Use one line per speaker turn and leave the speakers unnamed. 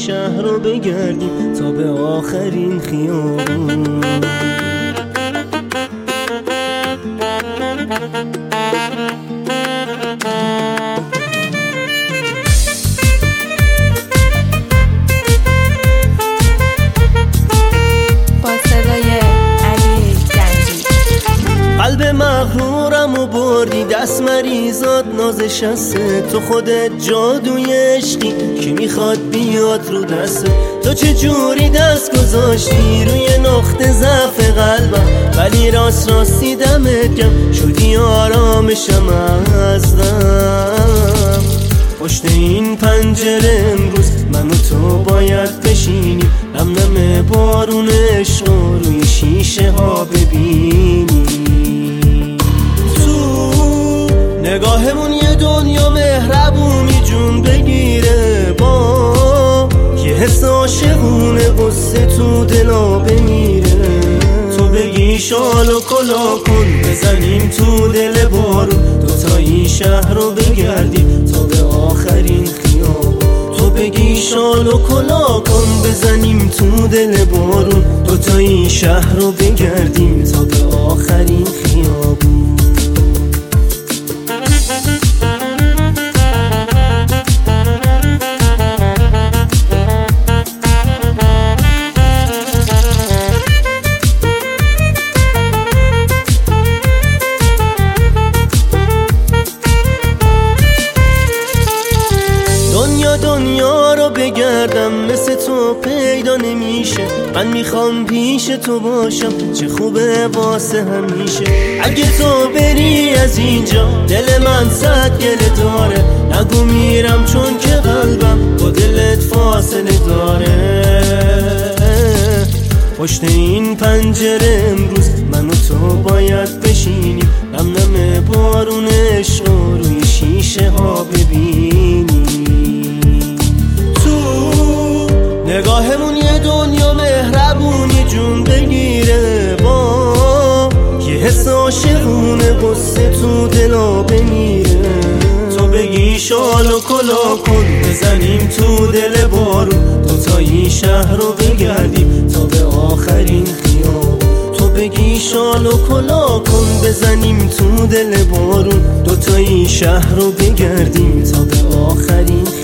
شهر رو بگردیم تا به آخرین خیابون. قلب مغرورم و بردی دست مریضات نازش هسته، تو خودت جادوی عشقی که میخواد بیاد رو دسته. تو چه جوری دست گذاشتی روی نقطه ضعف قلبم، ولی راست راستی دمت گرم شدی آرامشم از دم. پشت این پنجره امروز من و تو باید بشینیم، نم نم بارون عشق روی شیشه ها ببینیم. نگاهمون یه دنیا مهربونی جون بگیره، با یه حس عاشقونه قصه تو دلا بمیره. تو بگی شال و کلا کن بزنیم تو دل بارون، دوتایی شهر رو بگردیم تا به آخرین خیابون. تو بگی شال و کلا کن بزنیم تو دل بارون، دوتایی شهر رو بگردیم تا به آخرین خیابون. دنیا رو بگردم مثل تو پیدا نمیشه، من میخوام پیش تو باشم چه خوبه واسه همیشه. اگه تو بری از اینجا دل من صد گله داره، نگو میرم چون که قلبم با دلت فاصله داره. پشت این پنجره امروز من و تو باید بشینیم، نم نم بارون عشق روی شیشه ها ببینیم. نگاهمون یه دنیا مهربونی جون بگیره، با یه حس عاشقونه قصه تو دلا بمیره. تو بگی شال و کلا کن بزنیم تو دل بارون، دوتایی شهر رو بگردیم تا به آخرین خیابون. تو بگی شال و کلا کن بزنیم تو دل بارون، دوتایی شهر رو بگردیم تا به آخرین خیابون.